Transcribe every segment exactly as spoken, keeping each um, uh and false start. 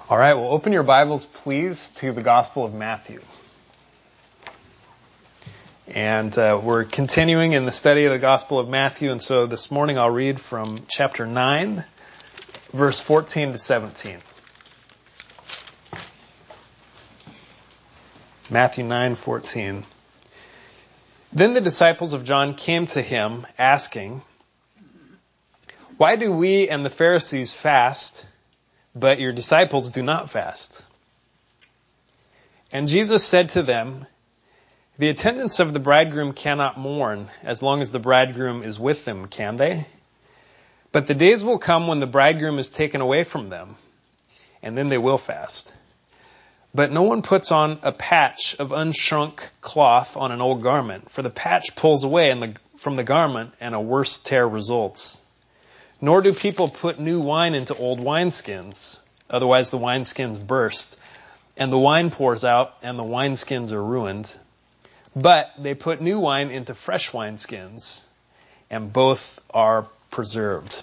All right, well, open your Bibles, please, to the Gospel of Matthew. And uh, we're continuing in the study of the Gospel of Matthew, and so this morning I'll read from chapter nine, verse fourteen to seventeen. Matthew nine fourteen. Then the disciples of John came to him, asking, "Why do we and the Pharisees fast, but your disciples do not fast?" And Jesus said to them, "The attendants of the bridegroom cannot mourn as long as the bridegroom is with them, can they? But the days will come when the bridegroom is taken away from them, and then they will fast. But no one puts on a patch of unshrunk cloth on an old garment, for the patch pulls away in the, from the garment, and a worse tear results. Nor do people put new wine into old wineskins. Otherwise the wineskins burst, and the wine pours out, and the wineskins are ruined. But they put new wine into fresh wineskins, and both are preserved."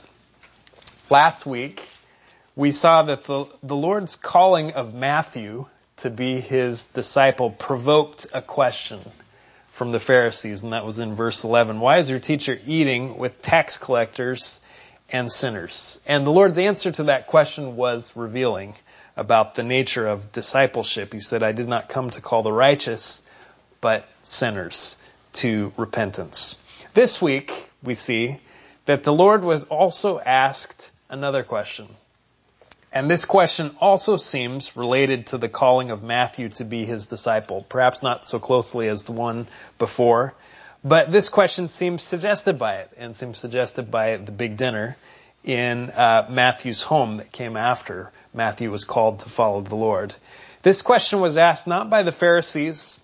Last week, we saw that the, the Lord's calling of Matthew to be his disciple provoked a question from the Pharisees, and that was in verse eleven. "Why is your teacher eating with tax collectors and sinners?" And the Lord's answer to that question was revealing about the nature of discipleship. He said, "I did not come to call the righteous, but sinners to repentance." This week, we see that the Lord was also asked another question. And this question also seems related to the calling of Matthew to be his disciple, perhaps not so closely as the one before. But this question seems suggested by it, and seems suggested by the big dinner in uh, Matthew's home that came after Matthew was called to follow the Lord. This question was asked not by the Pharisees,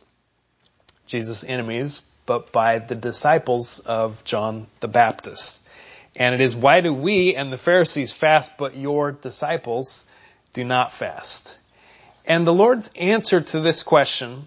Jesus' enemies, but by the disciples of John the Baptist. And it is, "Why do we and the Pharisees fast, but your disciples do not fast?" And the Lord's answer to this question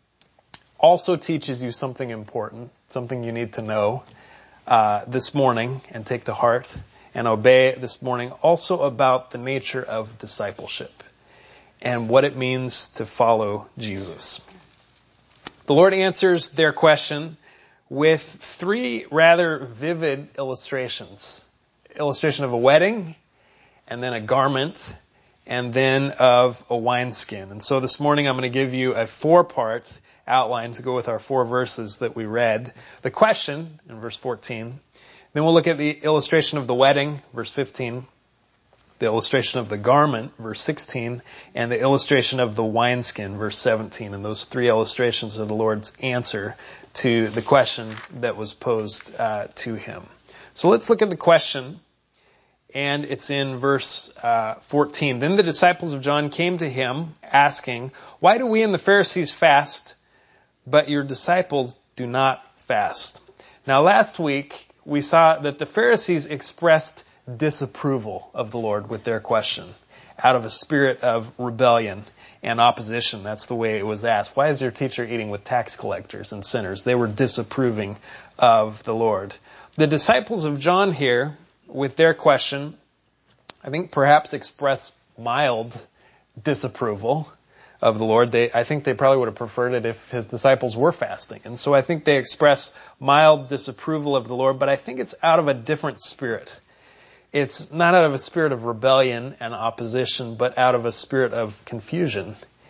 also teaches you something important, something you need to know uh, this morning and take to heart and obey this morning, also about the nature of discipleship and what it means to follow Jesus. The Lord answers their question with three rather vivid illustrations. Illustration of a wedding, and then a garment, and then of a wineskin. And so this morning I'm going to give you a four-part outline to go with our four verses that we read. The question, in verse fourteen. Then we'll look at the illustration of the wedding, verse fifteen. The illustration of the garment, verse sixteen, and the illustration of the wineskin, verse seventeen. And those three illustrations are the Lord's answer to the question that was posed uh, to him. So let's look at the question, and it's in verse uh, fourteen. Then the disciples of John came to him, asking, "Why do we and the Pharisees fast, but your disciples do not fast?" Now last week, we saw that the Pharisees expressed disapproval of the Lord with their question, out of a spirit of rebellion and opposition. That's the way it was asked. "Why is your teacher eating with tax collectors and sinners?" They were disapproving of the Lord. The disciples of John here, with their question, I think perhaps express mild disapproval of the Lord. They, I think they probably would have preferred it if his disciples were fasting. And so I think they express mild disapproval of the Lord, but I think it's out of a different spirit. It's not out of a spirit of rebellion and opposition, but out of a spirit of confusion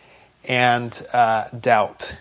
and uh, doubt.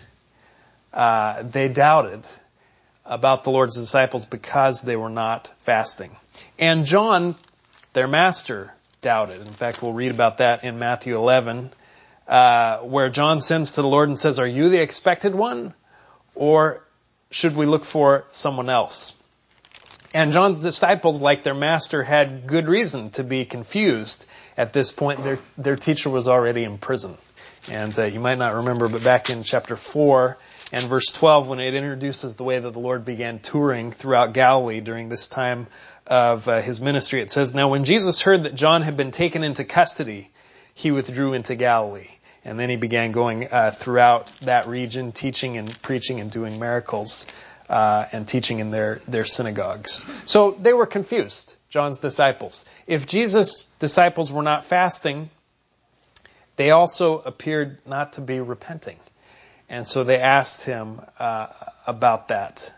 Uh, they doubted about the Lord's disciples because they were not fasting. And John, their master, doubted. In fact, we'll read about that in Matthew eleven, uh, where John sends to the Lord and says, "Are you the expected one, or should we look for someone else?" And John's disciples, like their master, had good reason to be confused at this point. Their, their teacher was already in prison. And uh, you might not remember, but back in chapter four and verse twelve, when it introduces the way that the Lord began touring throughout Galilee during this time of uh, his ministry, it says, "Now when Jesus heard that John had been taken into custody, he withdrew into Galilee." And then he began going uh, throughout that region, teaching and preaching and doing miracles. Uh, and teaching in their, their synagogues. So they were confused, John's disciples. If Jesus' disciples were not fasting, they also appeared not to be repenting. And so they asked him uh, about that.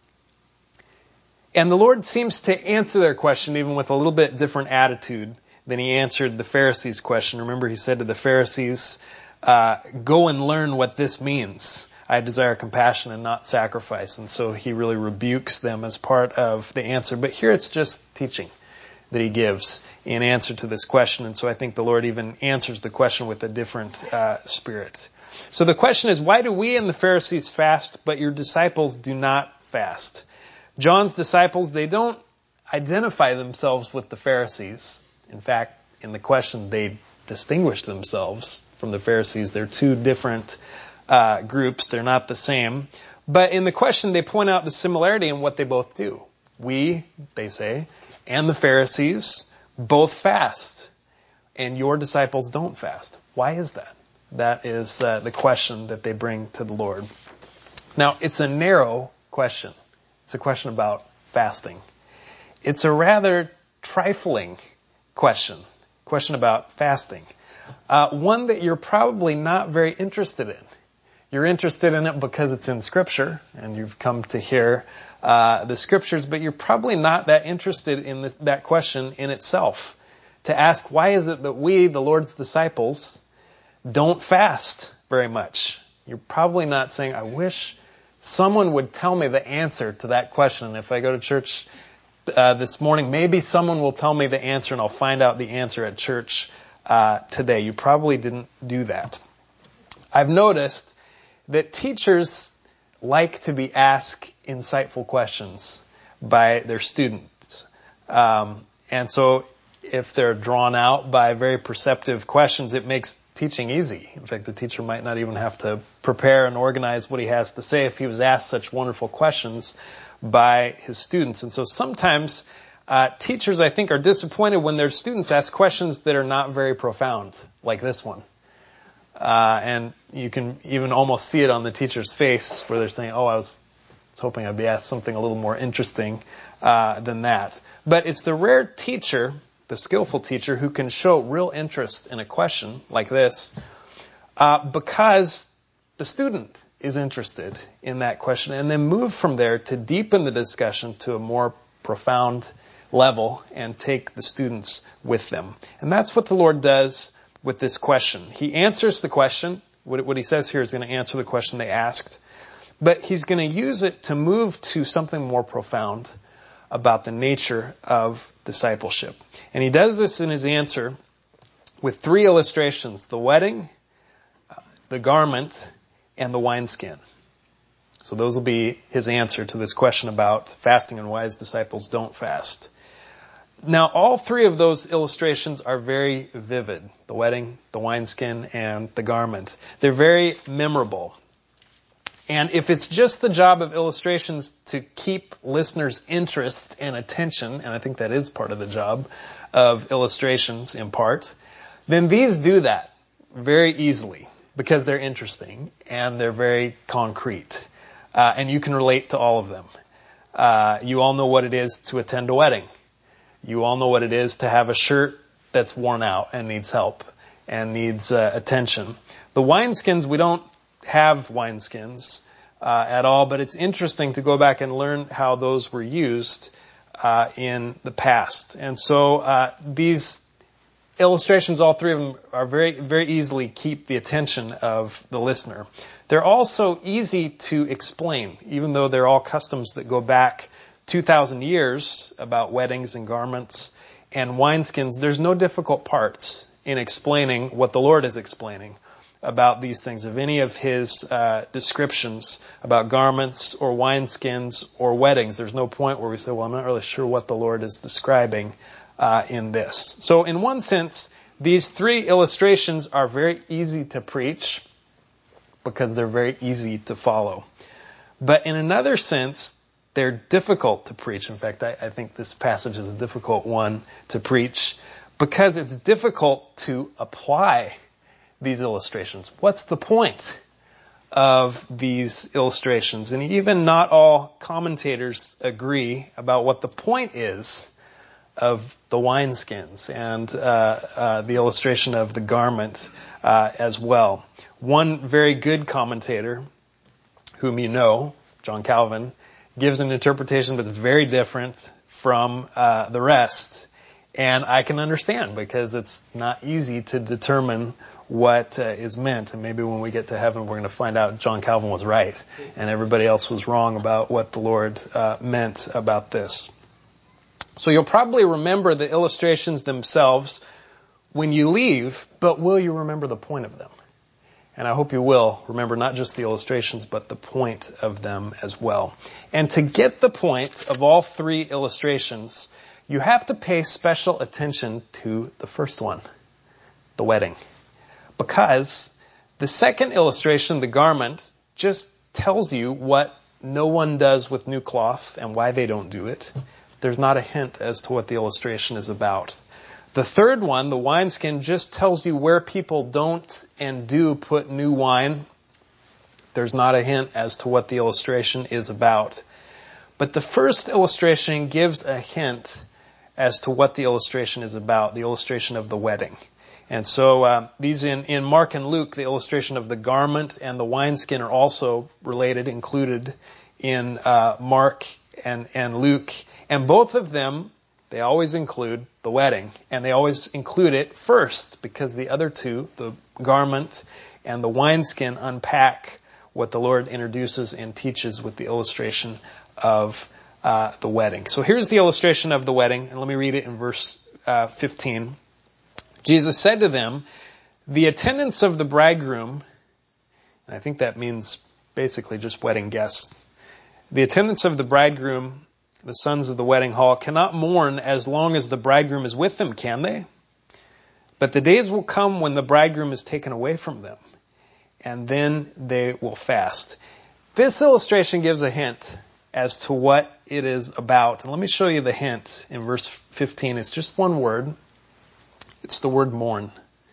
And the Lord seems to answer their question even with a little bit different attitude than he answered the Pharisees' question. Remember, he said to the Pharisees, uh, go and learn what this means. I desire compassion and not sacrifice. And so he really rebukes them as part of the answer. But here it's just teaching that he gives in answer to this question. And so I think the Lord even answers the question with a different uh, spirit. So the question is, why do we and the Pharisees fast, but your disciples do not fast? John's disciples, they don't identify themselves with the Pharisees. In fact, in the question, they distinguish themselves from the Pharisees. They're two different uh, groups. They're not the same. But in the question, they point out the similarity in what they both do. We, they say, and the Pharisees both fast, and your disciples don't fast. Why is that? That is uh, the question that they bring to the Lord. Now, it's a narrow question. It's a question about fasting. It's a rather trifling question, question about fasting. Uh, one that you're probably not very interested in. You're interested in it because it's in Scripture, and you've come to hear uh, the Scriptures, but you're probably not that interested in this, that question in itself. To ask, why is it that we, the Lord's disciples, don't fast very much? You're probably not saying, I wish someone would tell me the answer to that question. If I go to church uh, this morning, maybe someone will tell me the answer and I'll find out the answer at church uh, today. You probably didn't do that. I've noticed that teachers like to be asked insightful questions by their students. Um, and so if they're drawn out by very perceptive questions, it makes teaching easy. In fact, the teacher might not even have to prepare and organize what he has to say if he was asked such wonderful questions by his students. And so sometimes uh, teachers, I think, are disappointed when their students ask questions that are not very profound, like this one. Uh, and you can even almost see it on the teacher's face where they're saying, oh, I was, was hoping I'd be asked something a little more interesting uh, than that. But it's the rare teacher, the skillful teacher, who can show real interest in a question like this uh, because the student is interested in that question and then move from there to deepen the discussion to a more profound level and take the students with them. And that's what the Lord does with this question. He answers the question. What, what he says here is going to answer the question they asked. But he's going to use it to move to something more profound about the nature of discipleship. And he does this in his answer with three illustrations: the wedding, the garment, and the wineskin. So those will be his answer to this question about fasting and why his disciples don't fast. Now, all three of those illustrations are very vivid: the wedding, the wineskin, and the garment. They're very memorable. And if it's just the job of illustrations to keep listeners' interest and attention, and I think that is part of the job of illustrations in part, then these do that very easily because they're interesting and they're very concrete. Uh, and you can relate to all of them. Uh, you all know what it is to attend a wedding. You all know what it is to have a shirt that's worn out and needs help and needs uh, attention. The wineskins, we don't have wineskins uh, at all, but it's interesting to go back and learn how those were used uh, in the past. And so uh, these illustrations, all three of them, are very, very easily keep the attention of the listener. They're also easy to explain, even though they're all customs that go back two thousand years about weddings and garments and wineskins. There's no difficult parts in explaining what the Lord is explaining about these things, of any of his uh, descriptions about garments or wineskins or weddings. There's no point where we say, well, I'm not really sure what the Lord is describing uh, in this. So in one sense, these three illustrations are very easy to preach because they're very easy to follow. But in another sense, they're difficult to preach. In fact, I, I think this passage is a difficult one to preach because it's difficult to apply these illustrations. What's the point of these illustrations? And even not all commentators agree about what the point is of the wineskins and uh, uh, the illustration of the garment uh, as well. One very good commentator, whom you know, John Calvin, gives an interpretation that's very different from uh, the rest. And I can understand, because it's not easy to determine what uh, is meant. And maybe when we get to heaven, we're going to find out John Calvin was right and everybody else was wrong about what the Lord uh, meant about this. So you'll probably remember the illustrations themselves when you leave, but will you remember the point of them? And I hope you will remember not just the illustrations, but the point of them as well. And to get the point of all three illustrations, you have to pay special attention to the first one, the wedding. Because the second illustration, the garment, just tells you what no one does with new cloth and why they don't do it. There's not a hint as to what the illustration is about. The third one, the wineskin, just tells you where people don't and do put new wine. There's not a hint as to what the illustration is about. But the first illustration gives a hint as to what the illustration is about, the illustration of the wedding. And so uh, these in, in Mark and Luke, the illustration of the garment and the wineskin are also related, included in uh, Mark and, and Luke. And both of them, they always include the wedding. And they always include it first, because the other two, the garment and the wineskin, unpack what the Lord introduces and teaches with the illustration of uh, the wedding. So here's the illustration of the wedding, and let me read it in verse uh, fifteen. Jesus said to them, "The attendants of the bridegroom," and I think that means basically just wedding guests, "the attendants of the bridegroom, the sons of the wedding hall, cannot mourn as long as the bridegroom is with them, can they? But the days will come when the bridegroom is taken away from them, and then they will fast." This illustration gives a hint as to what it is about. And let me show you the hint in verse fifteen. It's just one word. It's the word mourn.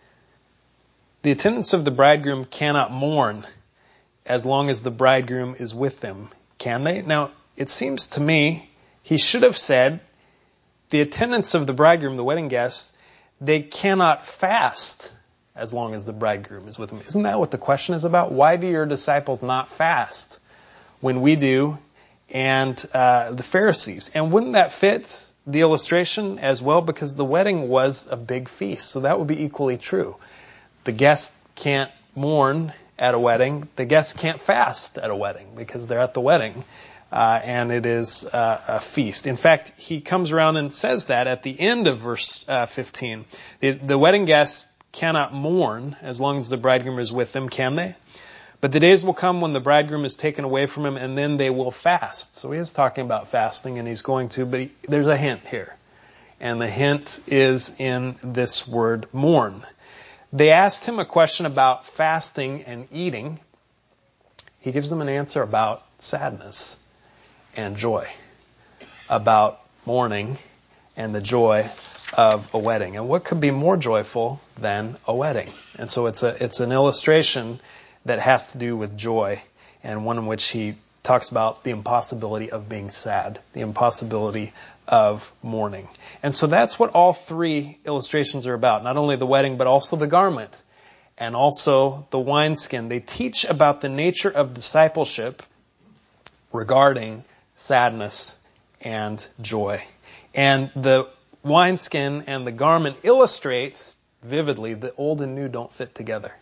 The attendants of the bridegroom cannot mourn as long as the bridegroom is with them, can they? Now, it seems to me he should have said, the attendants of the bridegroom, the wedding guests, they cannot fast as long as the bridegroom is with them. Isn't that what the question is about? Why do your disciples not fast when we do, and uh, the Pharisees? And wouldn't that fit the illustration as well? Because the wedding was a big feast, so that would be equally true. The guests can't mourn at a wedding. The guests can't fast at a wedding because they're at the wedding. Uh, and it is uh, a feast. In fact, he comes around and says that at the end of verse uh, fifteen. The, the wedding guests cannot mourn as long as the bridegroom is with them, can they? But the days will come when the bridegroom is taken away from him, and then they will fast. So he is talking about fasting, and he's going to, but he, there's a hint here. And the hint is in this word mourn. They asked him a question about fasting and eating. He gives them an answer about sadness and joy, about mourning and the joy of a wedding. And what could be more joyful than a wedding? And so it's a it's an illustration that has to do with joy, and one in which he talks about the impossibility of being sad, the impossibility of mourning. And so that's what all three illustrations are about, not only the wedding, but also the garment and also the wineskin. They teach about the nature of discipleship regarding sadness and joy. And the wineskin and the garment illustrates vividly that old and new don't fit together.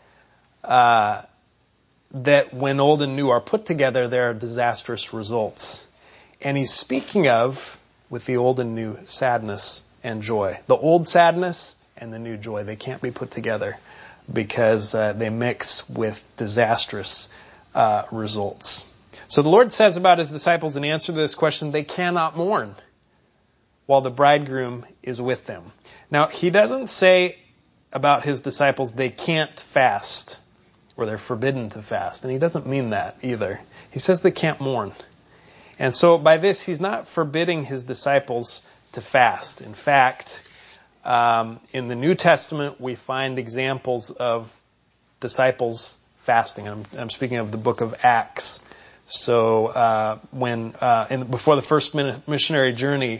Uh, that when old and new are put together, there are disastrous results. And he's speaking of, with the old and new, sadness and joy. The old sadness and the new joy, they can't be put together because uh, they mix with disastrous uh, results. So the Lord says about his disciples in answer to this question, they cannot mourn while the bridegroom is with them. Now, he doesn't say about his disciples they can't fast or they're forbidden to fast. And he doesn't mean that either. He says they can't mourn. And so by this, he's not forbidding his disciples to fast. In fact, um, in the New Testament, we find examples of disciples fasting. I'm, I'm speaking of the book of Acts. So uh, when uh, in, before the first missionary journey,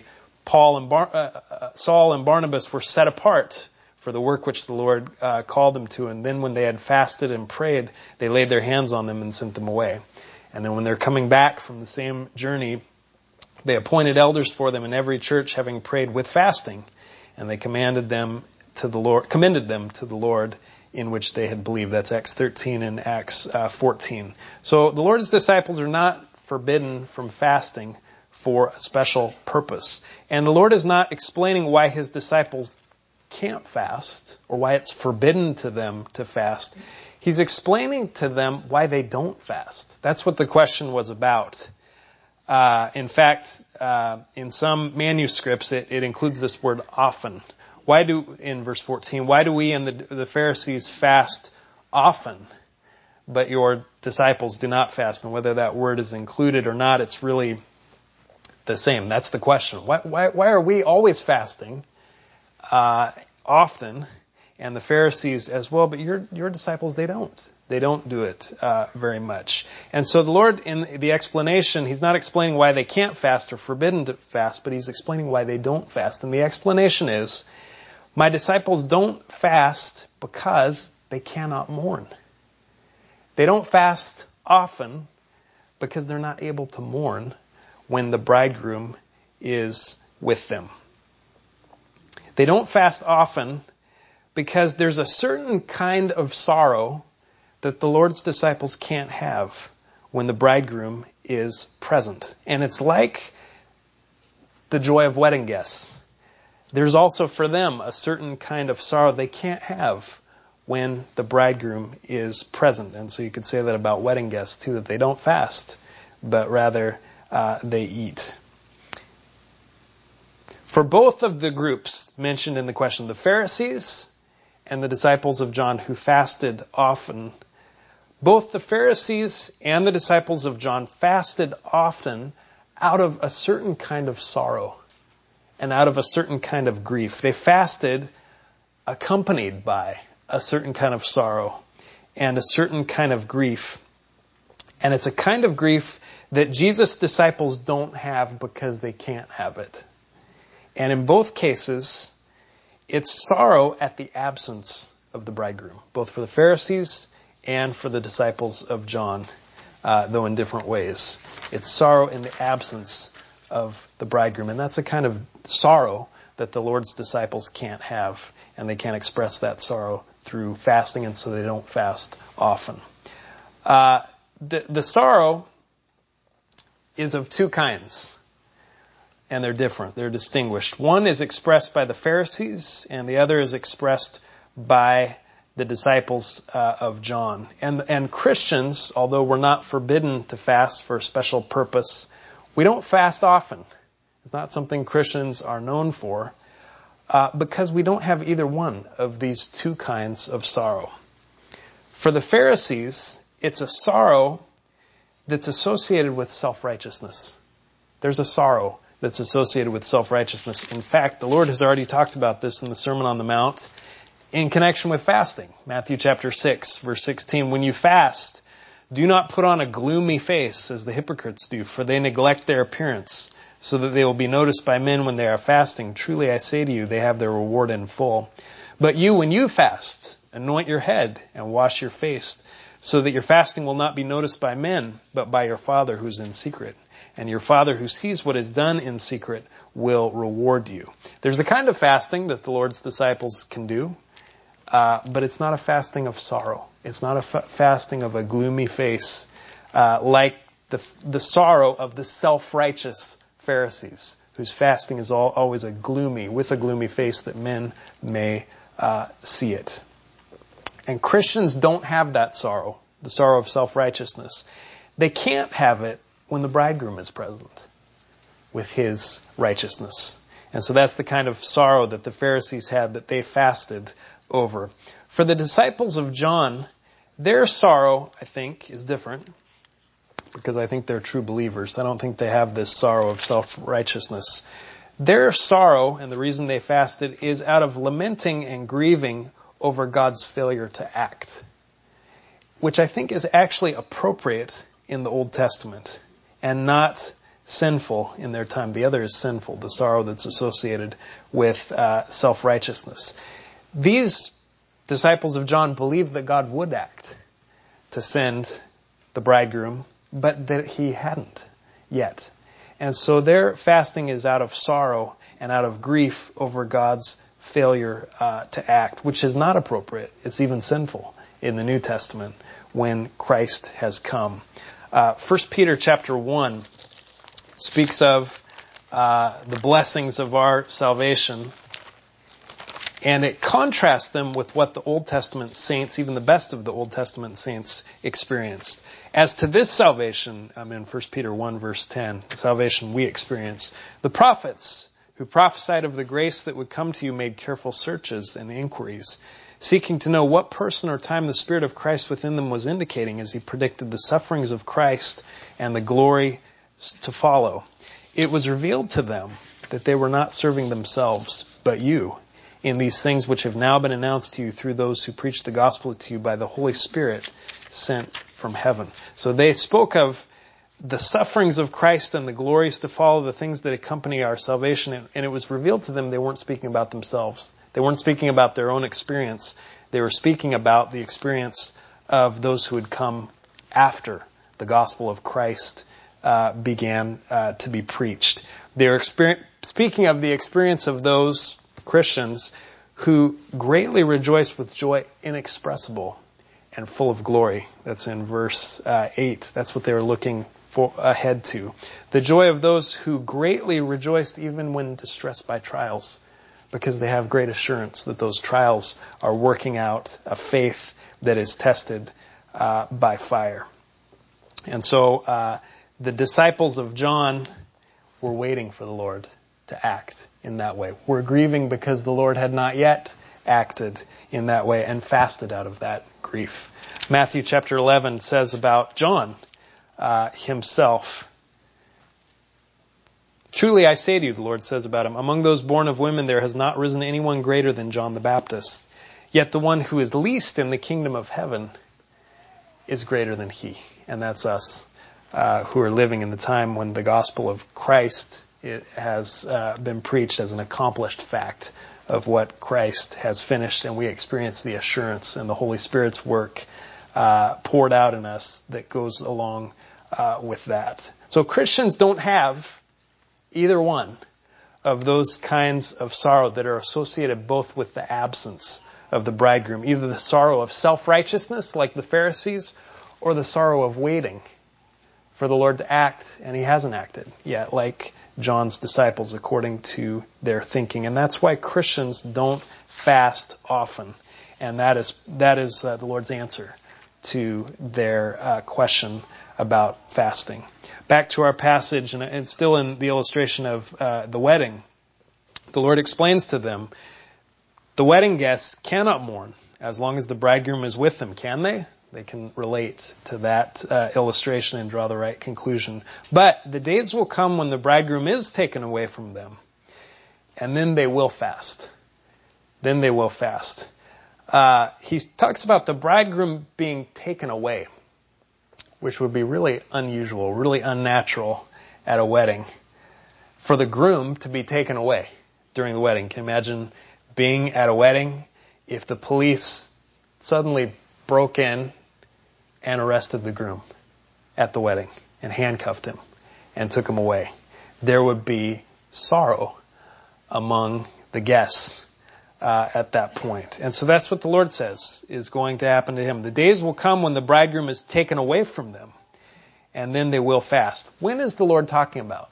Paul and Bar- uh, uh, Saul and Barnabas were set apart for the work which the Lord uh, called them to. And then when they had fasted and prayed, they laid their hands on them and sent them away. And then when they're coming back from the same journey, they appointed elders for them in every church, having prayed with fasting. And they commanded them to the Lord, commended them to the Lord in which they had believed. That's Acts thirteen and Acts uh, fourteen. So the Lord's disciples are not forbidden from fasting for a special purpose. And the Lord is not explaining why his disciples can't fast or why it's forbidden to them to fast. He's explaining to them why they don't fast. That's what the question was about. Uh, in fact, uh, in some manuscripts, it, it includes this word often. Why do, in verse fourteen, why do we and the, the Pharisees fast often, but your disciples do not fast? And whether that word is included or not, it's really the same. That's the question. Why, why, why are we always fasting, uh, often, and the Pharisees as well, but your, your disciples, they don't. They don't do it uh, very much. And so the Lord, in the explanation, he's not explaining why they can't fast or forbidden to fast, but he's explaining why they don't fast. And the explanation is, my disciples don't fast because they cannot mourn. They don't fast often because they're not able to mourn when the bridegroom is with them. They don't fast often because there's a certain kind of sorrow that the Lord's disciples can't have when the bridegroom is present. And it's like the joy of wedding guests. There's also for them a certain kind of sorrow they can't have when the bridegroom is present. And so you could say that about wedding guests too, that they don't fast, but rather uh, they eat. For both of the groups mentioned in the question, the Pharisees and the disciples of John who fasted often, both the Pharisees and the disciples of John fasted often out of a certain kind of sorrow and out of a certain kind of grief. They fasted accompanied by a certain kind of sorrow and a certain kind of grief. And it's a kind of grief that Jesus' disciples don't have because they can't have it. And in both cases, it's sorrow at the absence of the bridegroom, both for the Pharisees and for the disciples of John, uh, though in different ways. It's sorrow in the absence of the bridegroom. And that's a kind of sorrow that the Lord's disciples can't have. And they can't express that sorrow through fasting, and so they don't fast often. Uh, the, the sorrow is of two kinds. And they're different. They're distinguished. One is expressed by the Pharisees, and the other is expressed by the disciples uh, of John. And, and Christians, although we're not forbidden to fast for a special purpose, we don't fast often. It's not something Christians are known for, uh, because we don't have either one of these two kinds of sorrow. For the Pharisees, it's a sorrow that's associated with self-righteousness. There's a sorrow that's associated with self-righteousness. In fact, the Lord has already talked about this in the Sermon on the Mount in connection with fasting. Matthew chapter six, verse sixteen, when you fast, do not put on a gloomy face as the hypocrites do, for they neglect their appearance, so that they will be noticed by men when they are fasting. Truly I say to you, they have their reward in full. But you, when you fast, anoint your head and wash your face, so that your fasting will not be noticed by men, but by your Father who's in secret. And your Father who sees what is done in secret will reward you. There's a kind of fasting that the Lord's disciples can do, uh, but it's not a fasting of sorrow. It's not a fa- fasting of a gloomy face, uh, like the the sorrow of the self-righteous Pharisees, whose fasting is all, always a gloomy, with a gloomy face that men may uh, see it. And Christians don't have that sorrow, the sorrow of self-righteousness. They can't have it when the bridegroom is present with his righteousness. And so that's the kind of sorrow that the Pharisees had, that they fasted over. For the disciples of John, their sorrow, I think, is different, because I think they're true believers. I don't think they have this sorrow of self-righteousness. Their sorrow, and the reason they fasted, is out of lamenting and grieving over God's failure to act, which I think is actually appropriate in the Old Testament, and not sinful in their time. The other is sinful, the sorrow that's associated with uh, self-righteousness. These disciples of John believed that God would act to send the bridegroom, but that he hadn't yet. And so their fasting is out of sorrow and out of grief over God's failure uh, to act, which is not appropriate. It's even sinful in the New Testament when Christ has come. Uh, First Peter chapter one speaks of uh, the blessings of our salvation, and it contrasts them with what the Old Testament saints, even the best of the Old Testament saints, experienced. As to this salvation, I'm in First Peter one verse ten, the salvation we experience, the prophets who prophesied of the grace that would come to you made careful searches and inquiries, seeking to know what person or time the Spirit of Christ within them was indicating as he predicted the sufferings of Christ and the glory to follow. It was revealed to them that they were not serving themselves, but you, in these things which have now been announced to you through those who preach the gospel to you by the Holy Spirit sent from heaven. So they spoke of the sufferings of Christ and the glories to follow, the things that accompany our salvation, and it was revealed to them they weren't speaking about themselves. They weren't speaking about their own experience. They were speaking about the experience of those who had come after the gospel of Christ uh, began uh, to be preached. They were exper- speaking of the experience of those Christians who greatly rejoiced with joy inexpressible and full of glory. That's in verse uh, eight. That's what they were looking for, ahead to. The joy of those who greatly rejoiced even when distressed by trials, because they have great assurance that those trials are working out a faith that is tested uh, by fire. And so uh, the disciples of John were waiting for the Lord to act in that way. We're grieving because the Lord had not yet acted in that way and fasted out of that grief. Matthew chapter eleven says about John uh, himself, "Truly I say to you," the Lord says about him, "among those born of women there has not risen anyone greater than John the Baptist. Yet the one who is least in the kingdom of heaven is greater than he." And that's us uh, who are living in the time when the gospel of Christ it has uh, been preached as an accomplished fact of what Christ has finished, and we experience the assurance and the Holy Spirit's work uh, poured out in us that goes along uh, with that. So Christians don't have either one of those kinds of sorrow that are associated both with the absence of the bridegroom, either the sorrow of self-righteousness like the Pharisees, or the sorrow of waiting for the Lord to act, and he hasn't acted yet, like John's disciples according to their thinking. And that's why Christians don't fast often. And that is that is uh, the Lord's answer to their uh, question about fasting. Back to our passage, and it's still in the illustration of uh, the wedding. The Lord explains to them, the wedding guests cannot mourn as long as the bridegroom is with them, can they? They can relate to that uh, illustration and draw the right conclusion. But the days will come when the bridegroom is taken away from them, and then they will fast. Then they will fast. Uh, he talks about the bridegroom being taken away, which would be really unusual, really unnatural at a wedding. For the groom to be taken away during the wedding. Can you imagine being at a wedding if the police suddenly broke in and arrested the groom at the wedding and handcuffed him and took him away? There would be sorrow among the guests uh, at that point. And so that's what the Lord says is going to happen to him. The days will come when the bridegroom is taken away from them, and then they will fast. When is the Lord talking about?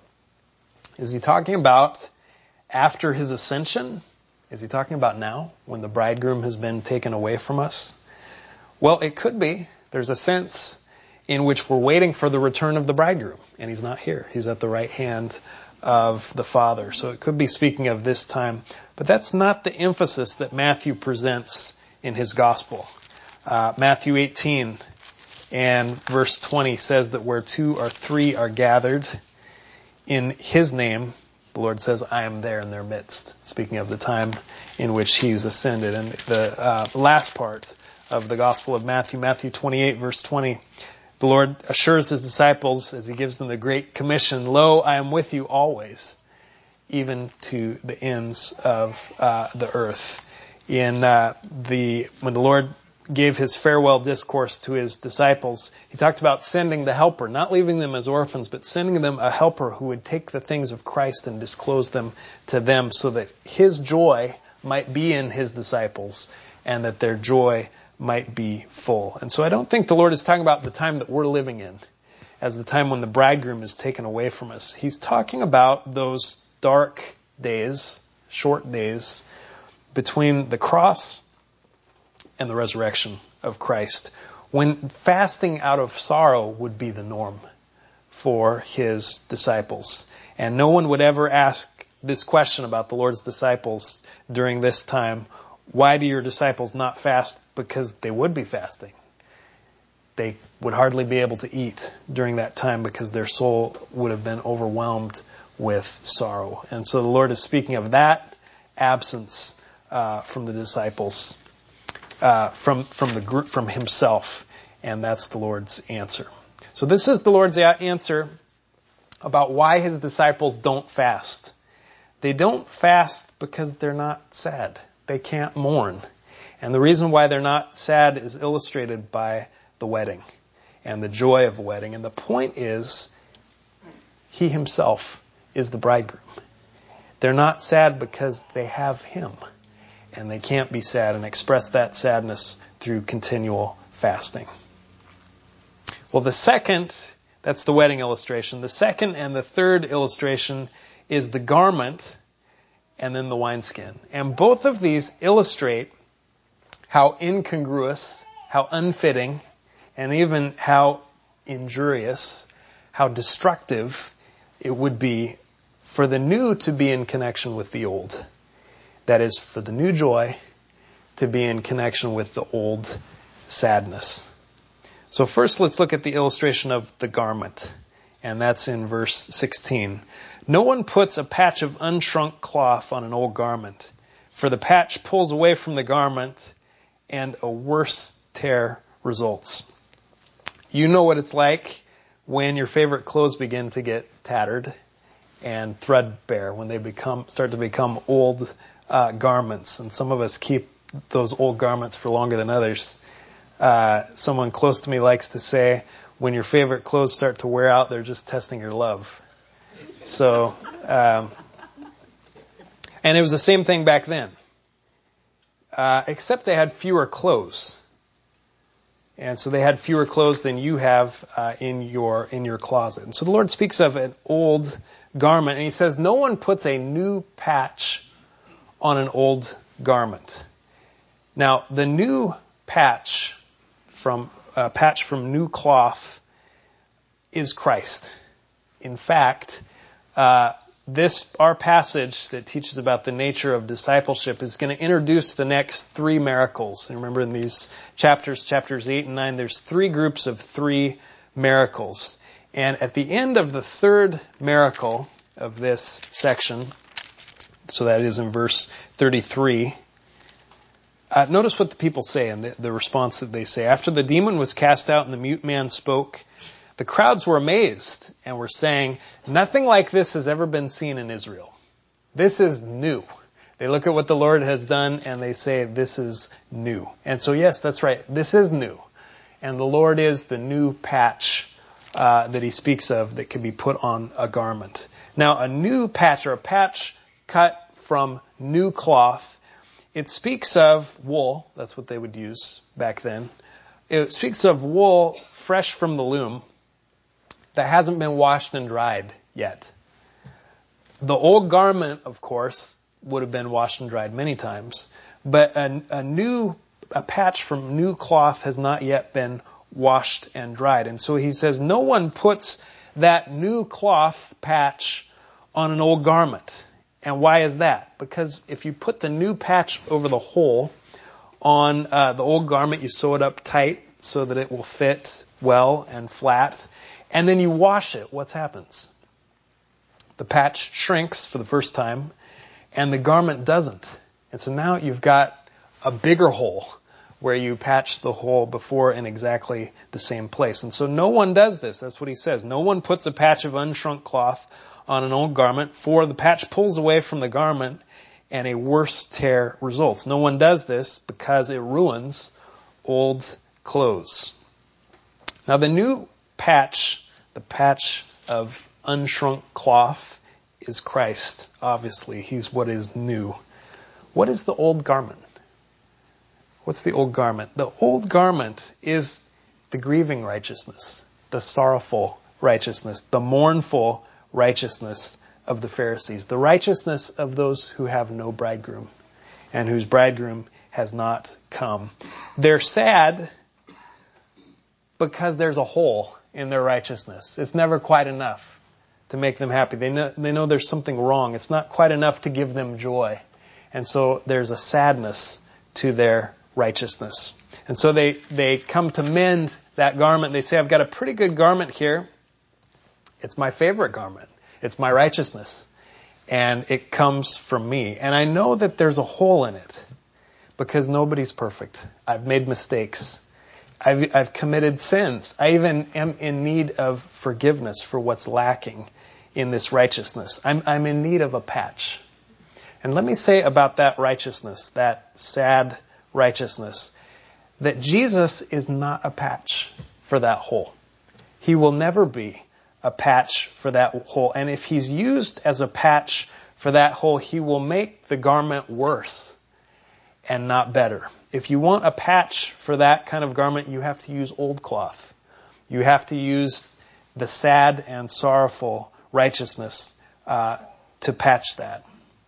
Is he talking about after his ascension? Is he talking about now, when the bridegroom has been taken away from us? Well, it could be. There's a sense in which we're waiting for the return of the bridegroom, and he's not here. He's at the right hand of the Father. So it could be speaking of this time. But that's not the emphasis that Matthew presents in his gospel. Uh, Matthew eighteen and verse twenty says that where two or three are gathered in his name, the Lord says, I am there in their midst. Speaking of the time in which he's ascended. And the uh, last part of the Gospel of Matthew, Matthew twenty-eight, verse twenty, The Lord assures his disciples as he gives them the Great Commission, "Lo, I am with you always, even to the ends of uh, the earth." In uh, the when the Lord gave his farewell discourse to his disciples, he talked about sending the helper, not leaving them as orphans, but sending them a helper who would take the things of Christ and disclose them to them so that his joy might be in his disciples and that their joy might be full. And so I don't think the Lord is talking about the time that we're living in as the time when the bridegroom is taken away from us. He's talking about those dark days, short days, between the cross and the resurrection of Christ, when fasting out of sorrow would be the norm for his disciples. And no one would ever ask this question about the Lord's disciples during this time: why do your disciples not fast? Because they would be fasting. They would hardly be able to eat during that time because their soul would have been overwhelmed with sorrow. And so the Lord is speaking of that absence uh, from the disciples, uh, from from the group, from himself, and that's the Lord's answer. So this is the Lord's answer about why his disciples don't fast. They don't fast because they're not sad. They can't mourn. And the reason why they're not sad is illustrated by the wedding and the joy of a wedding. And the point is, he himself is the bridegroom. They're not sad because they have him. And they can't be sad and express that sadness through continual fasting. Well, the second, that's the wedding illustration. The second and the third illustration is the garment and then the wineskin. And both of these illustrate how incongruous, how unfitting, and even how injurious, how destructive it would be for the new to be in connection with the old. That is, for the new joy to be in connection with the old sadness. So first let's look at the illustration of the garment. And that's in verse sixteen. "No one puts a patch of unshrunk cloth on an old garment, for the patch pulls away from the garment and a worse tear results." You know what it's like when your favorite clothes begin to get tattered and threadbare, when they become start to become old uh, garments. And some of us keep those old garments for longer than others. Uh, someone close to me likes to say, when your favorite clothes start to wear out, they're just testing your love. So, um, and it was the same thing back then, uh, except they had fewer clothes. And so they had fewer clothes than you have uh, in your in your closet. And so the Lord speaks of an old garment, and he says, no one puts a new patch on an old garment. Now, the new patch from uh, patch from new cloth is Christ. In fact, uh, this our passage that teaches about the nature of discipleship is going to introduce the next three miracles. And remember, in these chapters, chapters eight and nine, there's three groups of three miracles. And at the end of the third miracle of this section, so that is in verse thirty-three, uh, notice what the people say and the, the response that they say. After the demon was cast out and the mute man spoke, the crowds were amazed and were saying, nothing like this has ever been seen in Israel. This is new. They look at what the Lord has done and they say, this is new. And so yes, that's right. This is new. And the Lord is the new patch uh, that he speaks of that can be put on a garment. Now, a new patch, or a patch cut from new cloth, it speaks of wool. That's what they would use back then. It speaks of wool fresh from the loom that hasn't been washed and dried yet. The old garment, of course, would have been washed and dried many times, but a, a new, a patch from new cloth has not yet been washed and dried. And so he says, no one puts that new cloth patch on an old garment. And why is that? Because if you put the new patch over the hole on uh, the old garment, you sew it up tight so that it will fit well and flat. And then you wash it, what happens? The patch shrinks for the first time, and the garment doesn't. And so now you've got a bigger hole where you patch the hole before in exactly the same place. And so no one does this. That's what he says. No one puts a patch of unshrunk cloth on an old garment, for the patch pulls away from the garment and a worse tear results. No one does this because it ruins old clothes. Now the new patch, the patch of unshrunk cloth, is Christ. Obviously, he's what is new. What is the old garment? What's the old garment? The old garment is the grieving righteousness, the sorrowful righteousness, the mournful righteousness of the Pharisees, the righteousness of those who have no bridegroom and whose bridegroom has not come. They're sad because there's a hole in their righteousness. It's never quite enough to make them happy. They know, they know there's something wrong. It's not quite enough to give them joy. And so there's a sadness to their righteousness. And so they, they come to mend that garment. They say, I've got a pretty good garment here. It's my favorite garment. It's my righteousness. And it comes from me. And I know that there's a hole in it because nobody's perfect. I've made mistakes. I've, I've committed sins. I even am in need of forgiveness for what's lacking in this righteousness. I'm, I'm in need of a patch. And let me say about that righteousness, that sad righteousness, that Jesus is not a patch for that hole. He will never be a patch for that hole. And if he's used as a patch for that hole, he will make the garment worse and not better. If you want a patch for that kind of garment, you have to use old cloth. You have to use the sad and sorrowful righteousness uh, to patch that.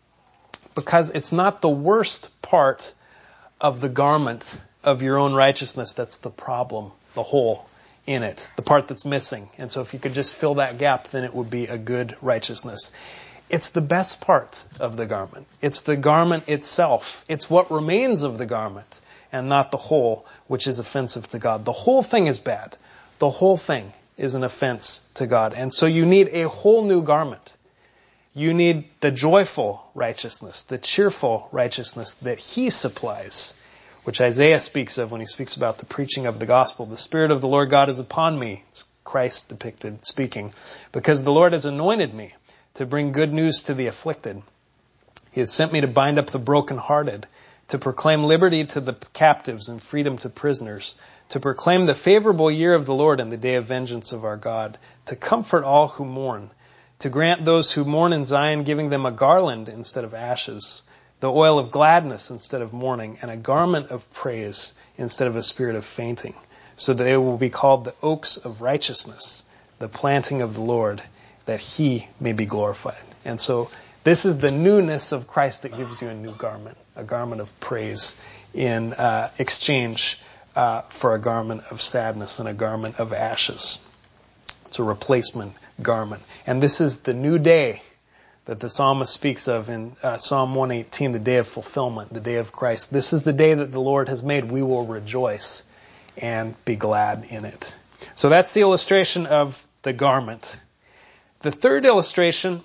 Because it's not the worst part of the garment of your own righteousness that's the problem, the hole in it, the part that's missing. And so if you could just fill that gap, then it would be a good righteousness. It's the best part of the garment. It's the garment itself. It's what remains of the garment and not the whole, which is offensive to God. The whole thing is bad. The whole thing is an offense to God. And so you need a whole new garment. You need the joyful righteousness, the cheerful righteousness that he supplies, which Isaiah speaks of when he speaks about the preaching of the gospel. The Spirit of the Lord God is upon me. It's Christ depicted speaking. Because the Lord has anointed me to bring good news to the afflicted. He has sent me to bind up the brokenhearted, to proclaim liberty to the captives and freedom to prisoners, to proclaim the favorable year of the Lord and the day of vengeance of our God, to comfort all who mourn, to grant those who mourn in Zion, giving them a garland instead of ashes, the oil of gladness instead of mourning, and a garment of praise instead of a spirit of fainting, so that they will be called the oaks of righteousness, the planting of the Lord, that he may be glorified. And so this is the newness of Christ that gives you a new garment, a garment of praise in uh, exchange uh, for a garment of sadness and a garment of ashes. It's a replacement garment. And this is the new day that the psalmist speaks of in uh, Psalm one eighteen, the day of fulfillment, the day of Christ. This is the day that the Lord has made. We will rejoice and be glad in it. So that's the illustration of the garment. The third illustration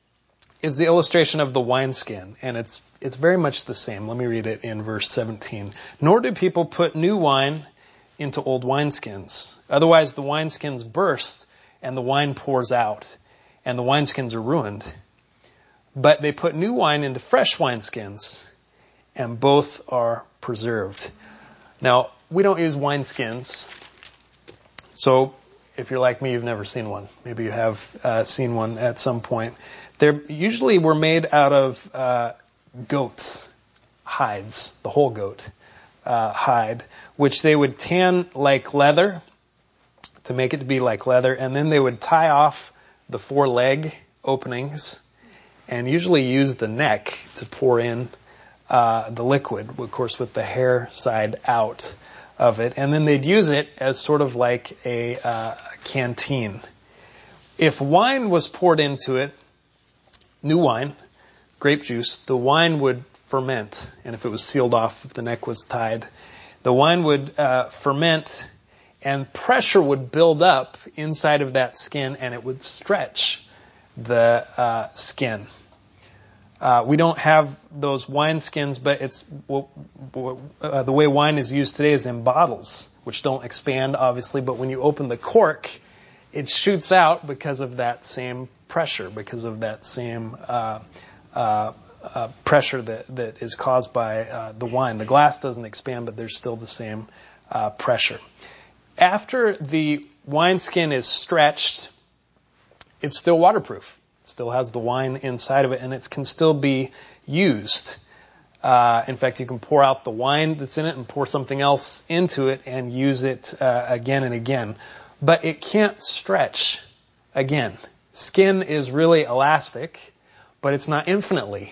is the illustration of the wineskin, and it's it's very much the same. Let me read it in verse seventeen. Nor do people put new wine into old wineskins. Otherwise the wineskins burst and the wine pours out, and the wineskins are ruined. But they put new wine into fresh wineskins, and both are preserved. Now, we don't use wineskins, so if you're like me, you've never seen one. Maybe you have uh, seen one at some point. They usually were made out of uh, goats' hides, the whole goat uh, hide, which they would tan like leather to make it to be like leather, and then they would tie off the four leg openings and usually use the neck to pour in uh, the liquid, of course, with the hair side out of it, and then they'd use it as sort of like a, uh, a canteen. If wine was poured into it, new wine, grape juice, the wine would ferment, and if it was sealed off, if the neck was tied, the wine would uh, ferment, and pressure would build up inside of that skin, and it would stretch the uh, skin. Uh, we don't have those wineskins, but it's uh, the way wine is used today is in bottles, which don't expand, obviously. But when you open the cork, it shoots out because of that same pressure, because of that same uh, uh, uh, pressure that, that is caused by uh, the wine. The glass doesn't expand, but there's still the same uh, pressure. After the wineskin is stretched, it's still waterproof. It still has the wine inside of it, and it can still be used. Uh, in fact, you can pour out the wine that's in it and pour something else into it and use it uh, again and again. But it can't stretch again. Skin is really elastic, but it's not infinitely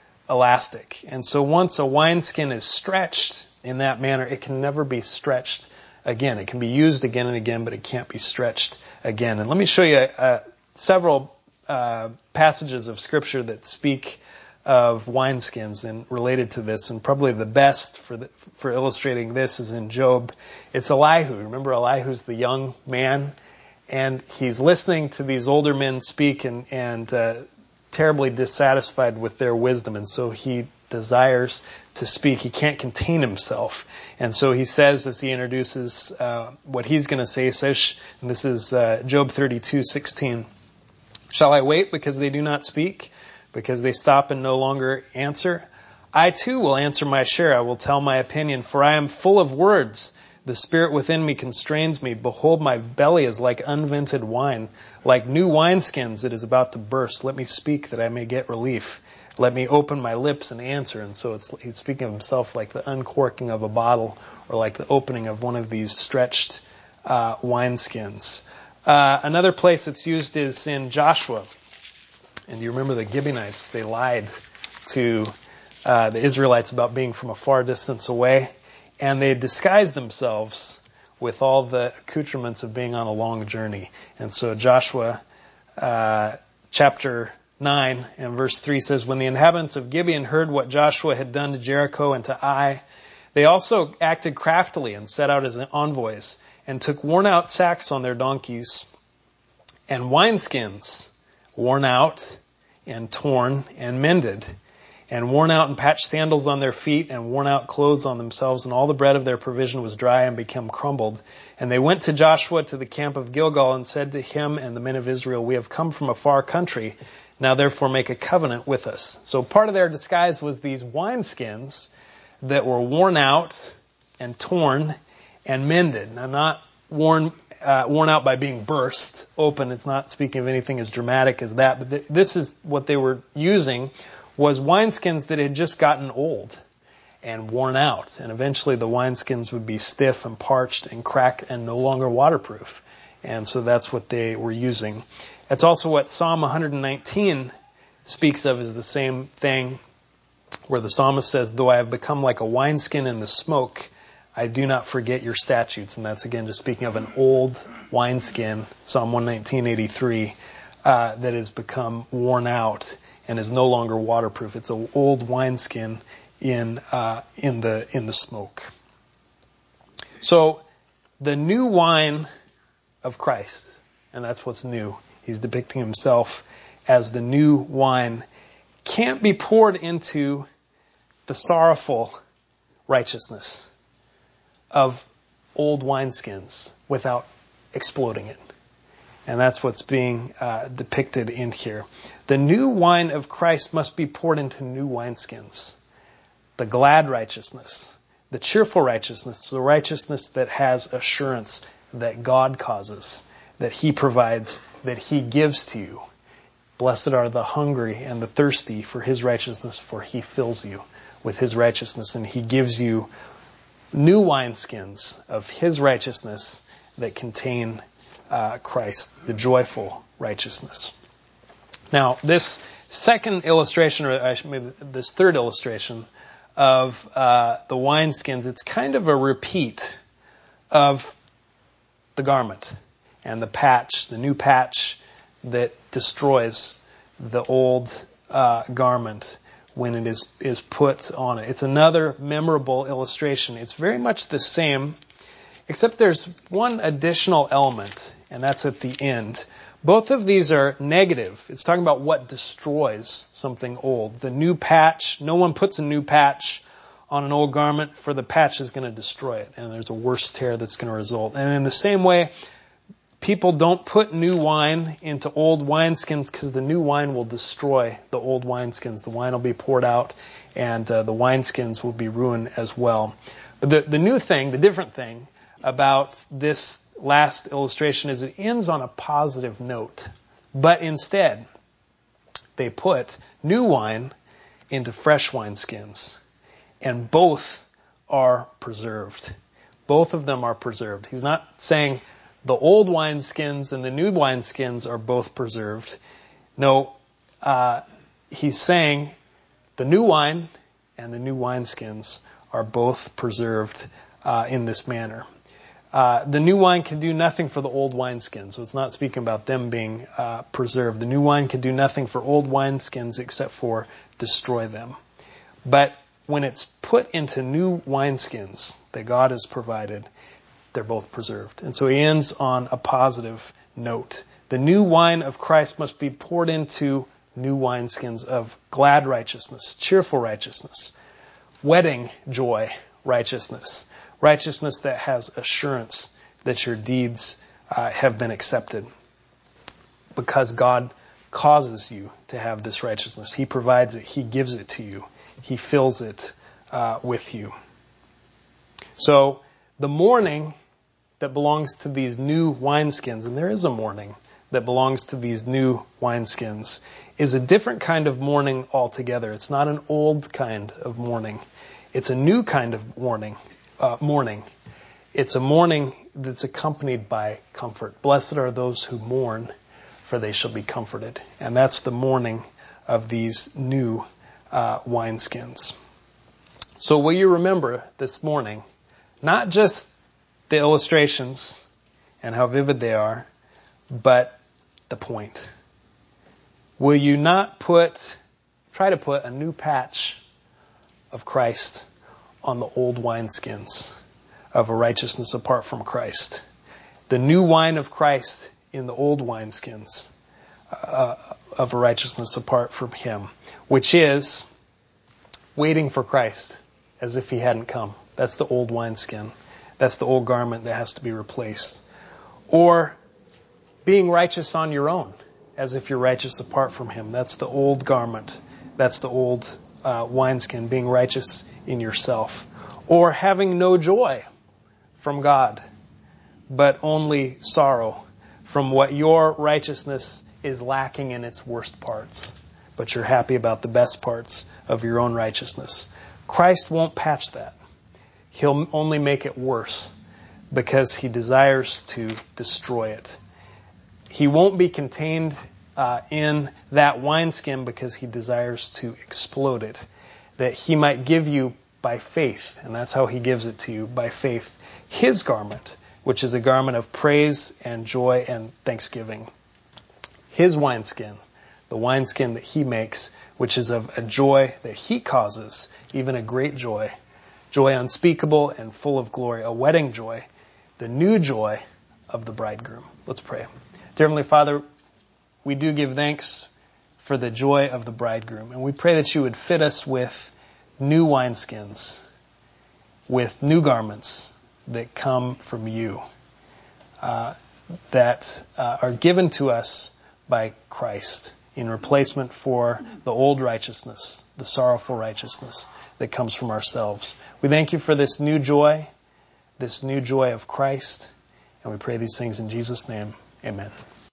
elastic. And so once a wineskin is stretched in that manner, it can never be stretched again. It can be used again and again, but it can't be stretched again. And let me show you uh, several uh, passages of Scripture that speak of wineskins and related to this. And probably the best for the, for illustrating this is in Job. It's Elihu. Remember, Elihu's the young man, and he's listening to these older men speak and, and uh, terribly dissatisfied with their wisdom. And so he desires to speak. He can't contain himself. And so he says, as he introduces uh, what he's going to say, he says, and this is uh, Job thirty-two sixteen, "Shall I wait because they do not speak, because they stop and no longer answer? I too will answer my share. I will tell my opinion, for I am full of words. The spirit within me constrains me. Behold, my belly is like unvented wine, like new wineskins that is about to burst. Let me speak that I may get relief. Let me open my lips and answer." And so it's, he's speaking of himself like the uncorking of a bottle or like the opening of one of these stretched uh, wineskins. Uh, another place it's used is in Joshua. And you remember the Gibeonites, they lied to uh, the Israelites about being from a far distance away. And they disguised themselves with all the accoutrements of being on a long journey. And so Joshua uh, chapter nine and verse three says, "When the inhabitants of Gibeon heard what Joshua had done to Jericho and to Ai, they also acted craftily and set out as envoys and took worn-out sacks on their donkeys and wineskins, worn out and torn and mended, and worn out and patched sandals on their feet, and worn out clothes on themselves, and all the bread of their provision was dry and become crumbled. And they went to Joshua to the camp of Gilgal and said to him and the men of Israel, We have come from a far country. Now therefore make a covenant with us." So part of their disguise was these wineskins that were worn out and torn and mended. Now not worn uh, worn out by being burst open. It's not speaking of anything as dramatic as that. But th- this is what they were using, was wineskins that had just gotten old and worn out. And eventually the wineskins would be stiff and parched and cracked and no longer waterproof. And so that's what they were using. That's also what Psalm one nineteen speaks of, is the same thing, where the psalmist says, "Though I have become like a wineskin in the smoke, I do not forget your statutes." And that's again just speaking of an old wineskin, Psalm one nineteen eighty-three, uh, that has become worn out and is no longer waterproof. It's an old wineskin in uh, in the in the smoke. So the new wine of Christ, and that's what's new. He's depicting himself as the new wine, can't be poured into the sorrowful righteousness of old wineskins without exploding it. And that's what's being uh, depicted in here. The new wine of Christ must be poured into new wineskins. The glad righteousness, the cheerful righteousness, the righteousness that has assurance that God causes, that He provides, that He gives to you. Blessed are the hungry and the thirsty for His righteousness, for He fills you with His righteousness, and He gives you new wineskins of His righteousness that contain uh, Christ, the joyful righteousness. Now, this second illustration, or maybe this third illustration of uh, the wineskins, it's kind of a repeat of the garment and the patch, the new patch that destroys the old uh, garment when it is, is put on it. It's another memorable illustration. It's very much the same, except there's one additional element, and that's at the end. Both of these are negative. It's talking about what destroys something old. The new patch, no one puts a new patch on an old garment, for the patch is going to destroy it, and there's a worse tear that's going to result. And in the same way, people don't put new wine into old wineskins, because the new wine will destroy the old wineskins. The wine will be poured out, and uh, the wineskins will be ruined as well. But the, the new thing, the different thing about this last illustration is it ends on a positive note. But instead, they put new wine into fresh wineskins. And both are preserved. Both of them are preserved. He's not saying the old wineskins and the new wineskins are both preserved. No, uh, he's saying the new wine and the new wineskins are both preserved uh, in this manner. Uh, the new wine can do nothing for the old wineskin, so it's not speaking about them being uh, preserved. The new wine can do nothing for old wineskins except for destroy them. But when it's put into new wineskins that God has provided, they're both preserved. And so he ends on a positive note. The new wine of Christ must be poured into new wineskins of glad righteousness, cheerful righteousness, wedding joy righteousness, righteousness that has assurance that your deeds uh, have been accepted because God causes you to have this righteousness. He provides it. He gives it to you. He fills it uh, with you. So the mourning that belongs to these new wineskins, and there is a mourning that belongs to these new wineskins, is a different kind of mourning altogether. It's not an old kind of mourning. It's a new kind of mourning. Uh, mourning. It's a mourning that's accompanied by comfort. Blessed are those who mourn, for they shall be comforted. And that's the mourning of these new uh, wineskins. So will you remember this morning, not just the illustrations and how vivid they are, but the point? Will you not put, try to put a new patch of Christ on the old wineskins of a righteousness apart from Christ? The new wine of Christ in the old wineskins uh, of a righteousness apart from Him, which is waiting for Christ as if He hadn't come. That's the old wineskin. That's the old garment that has to be replaced. Or being righteous on your own, as if you're righteous apart from Him. That's the old garment. That's the old uh, wineskin, being righteous in yourself. Or having no joy from God, but only sorrow from what your righteousness is lacking in its worst parts. But you're happy about the best parts of your own righteousness. Christ won't patch that. He'll only make it worse because He desires to destroy it. He won't be contained uh, in that wineskin because He desires to explode it, that He might give you by faith, and that's how He gives it to you, by faith, His garment, which is a garment of praise and joy and thanksgiving. His wineskin, the wineskin that He makes, which is of a joy that He causes, even a great joy, joy unspeakable and full of glory, a wedding joy, the new joy of the bridegroom. Let's pray. Dear Heavenly Father, we do give thanks for the joy of the bridegroom, and we pray that You would fit us with new wineskins, with new garments that come from You, uh, that uh, are given to us by Christ in replacement for the old righteousness, the sorrowful righteousness that comes from ourselves. We thank You for this new joy, this new joy of Christ, and we pray these things in Jesus' name. Amen.